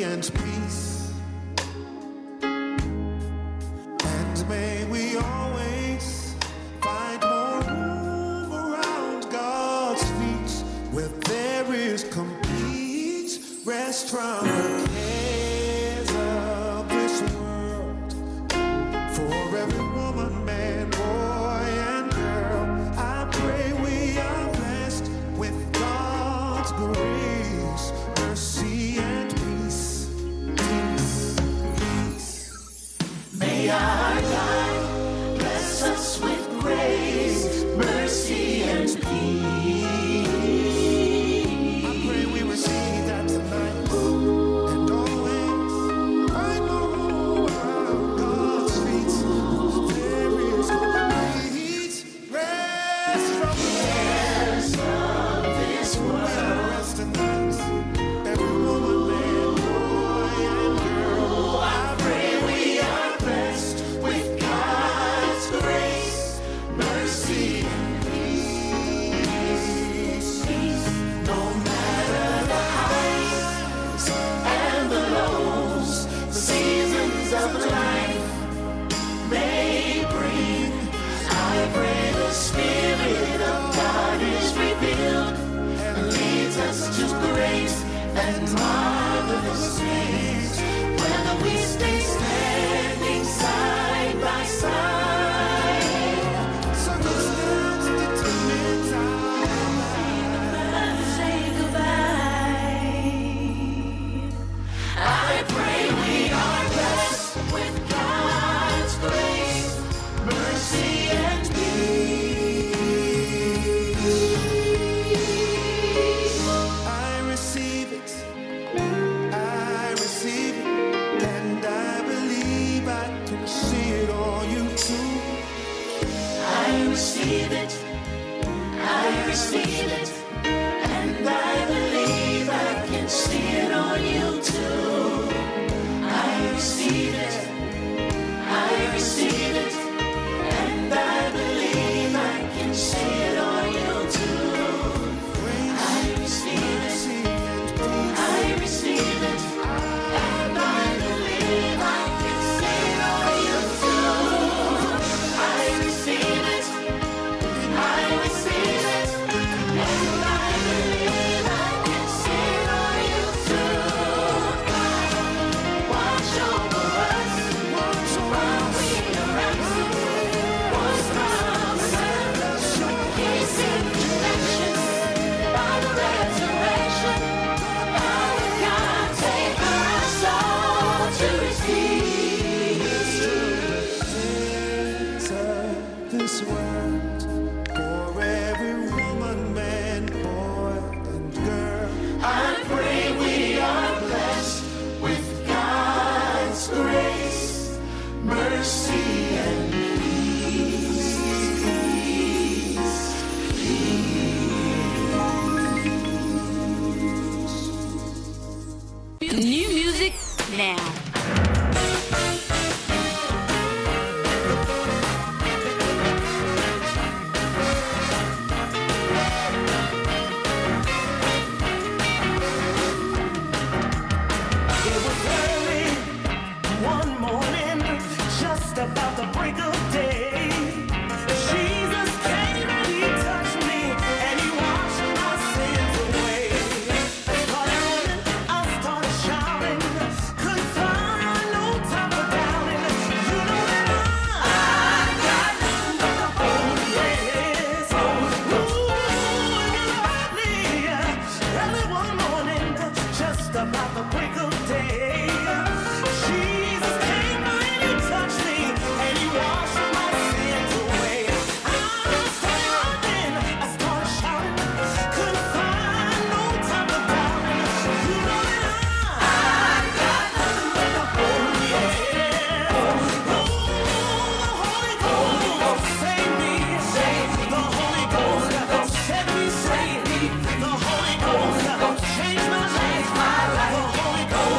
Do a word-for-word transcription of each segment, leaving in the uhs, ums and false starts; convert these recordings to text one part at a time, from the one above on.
and peace. And may we always find more room around God's feet, where there is complete rest from the cares of this world. For every woman, man, boy, and girl, I pray we are blessed with God's grace, mercy, and peace. Peace, peace. May our God bless us with grace, mercy, and peace. I pray we receive that tonight and always find more room around God's feet. There is complete rest from the Cares of this world. rest tonight. Every woman, man, boy, and girl, I pray we are blessed with God's grace, mercy, and peace. No matter the highs and the lows, the seasons of life may bring, I pray the Spirit of God is revealed and leads us to great and marvelous things, whether we stay standing side by side. circumstance determines our Say goodbye. I pray we are blessed with God's grace, mercy, and peace. I receive it, I receive it, and I believe I can see it all you too. I receive it, I receive it, and I believe I can see it on you too. I receive it, I receive it, and I believe I can see it on you too. I receive it, I receive it, and I believe I can see it on you too. I receive it, I receive it, and I believe I can see it on you too. Watch over us while we are absent. Was promised peace and connection by the resurrection. Our God, take our soul to His peace. Cares of this world, for every woman, man, boy, and girl. I pray we are blessed with God's grace, mercy, and peace. New music now. It was early one morning, just about the break of day. Jesus came and He touched me, and He washed my sins away. I started running, I started shouting, couldn't find no time for doubting. You know that I got nothing but the Holy Ghost. Ooh, early, early one morning, just about the break of day. Jesus came and He touched me, and He washed my sins away. I started running, I started shouting, couldn't find no time for doubting. You know that I got nothing but the Holy Ghost. Oh, the Holy Ghost saved me. The Holy Ghost set me free. The Holy Ghost changed my life. The Holy Ghost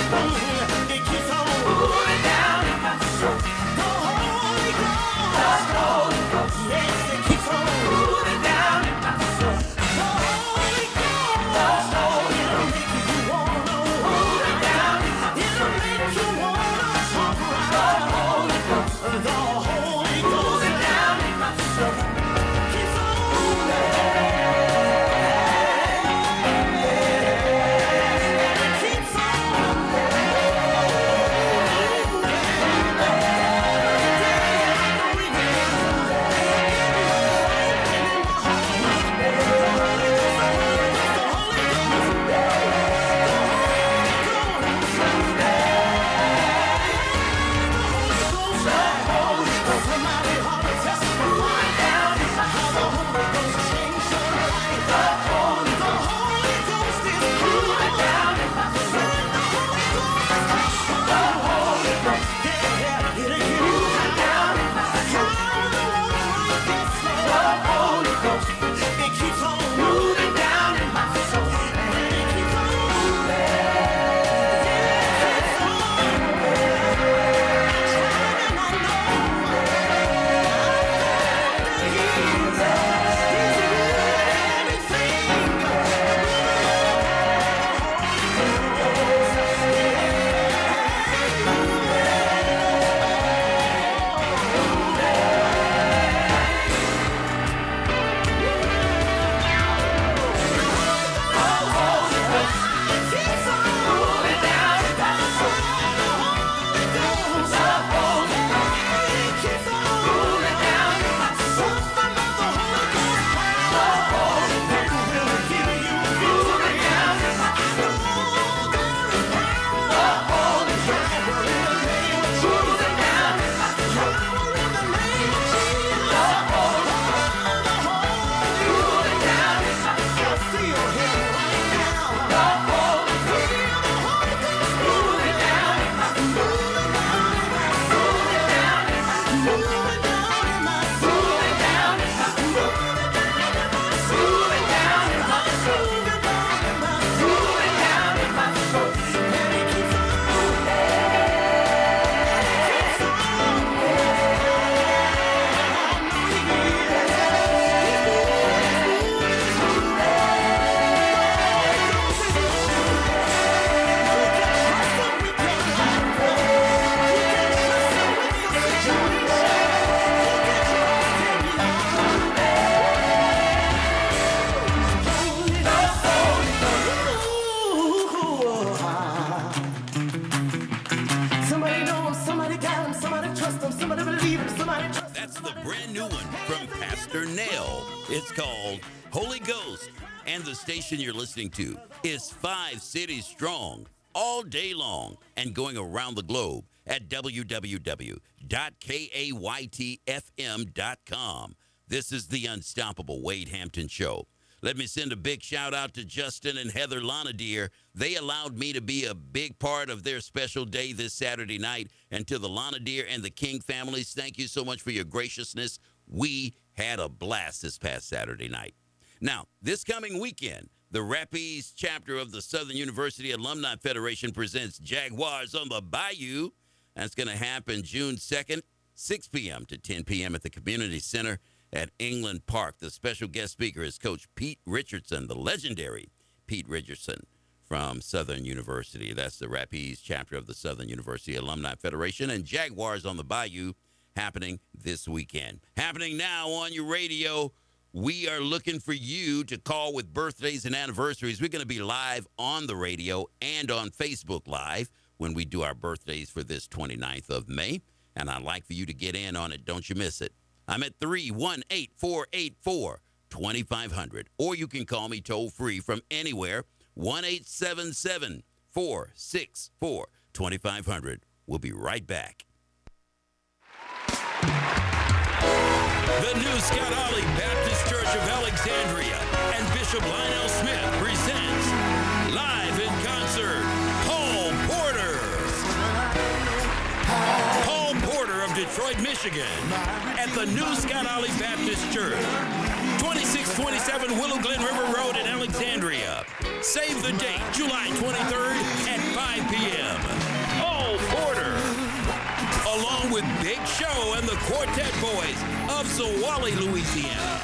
It keeps on moving down in my soul. The Holy Ghost, the Holy Ghost, yes, it keeps on moving down in my soul. The Holy Ghost, the Holy Ghost, it'll make you wanna move it down. It'll make you wanna talk right. The Holy Ghost, the Holy Ghost, moving down in my soul. Keeps on moving. Somebody know him, somebody got him, somebody trust him, somebody believe him, somebody trust him. That's the brand new one from Pastor Nail. It's called Holy Ghost. And the station you're listening to is Five Cities Strong all day long and going around the globe at w w w dot kayt f m dot com. This is the Unstoppable Wade Hampton Show. Let me send a big shout out to Justin and Heather Lonadier. They allowed me to be a big part of their special day this Saturday night. And to the Lonadier and the King families, thank you so much for your graciousness. We had a blast this past Saturday night. Now, this coming weekend, the Rapides chapter of the Southern University Alumni Federation presents Jaguars on the Bayou. That's going to happen June second, six p.m. to ten p.m. at the Community Center at England Park. The special guest speaker is Coach Pete Richardson, the legendary Pete Richardson from Southern University. That's the Rapides chapter of the Southern University Alumni Federation. And Jaguars on the Bayou happening this weekend. Happening now on your radio. We are looking for you to call with birthdays and anniversaries. We're going to be live on the radio and on Facebook Live when we do our birthdays for this twenty-ninth of May. And I'd like for you to get in on it. Don't you miss it. I'm at three one eight, four eight four, two five zero zero. Or you can call me toll free from anywhere, one eight seven seven, four six four, two five zero zero. We'll be right back. The New Scott Ollie Baptist Church of Alexandria and Bishop Lionel Smith presents live in concert, Paul Porter. Paul Porter of Detroit, Michigan, at the New Scott Ollie Baptist Church, twenty-six twenty-seven Willow Glen River Road in Alexandria. Save the date, July twenty-third at five p.m. Quartet Boys of Zwolle, Louisiana.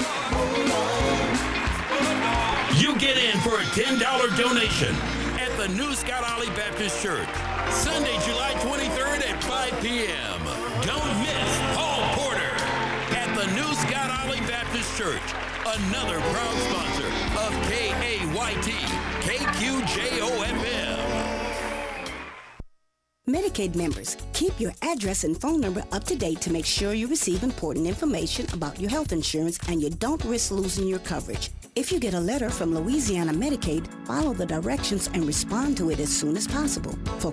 You get in for a ten dollar donation at the New Scott Ollie Baptist Church, Sunday, July twenty-third at five p.m. Don't miss Paul Porter at the New Scott Ollie Baptist Church, another proud sponsor of K A Y T, K Q J O F M. Medicaid members, keep your address and phone number up to date to make sure you receive important information about your health insurance and you don't risk losing your coverage. If you get a letter from Louisiana Medicaid, follow the directions and respond to it as soon as possible. For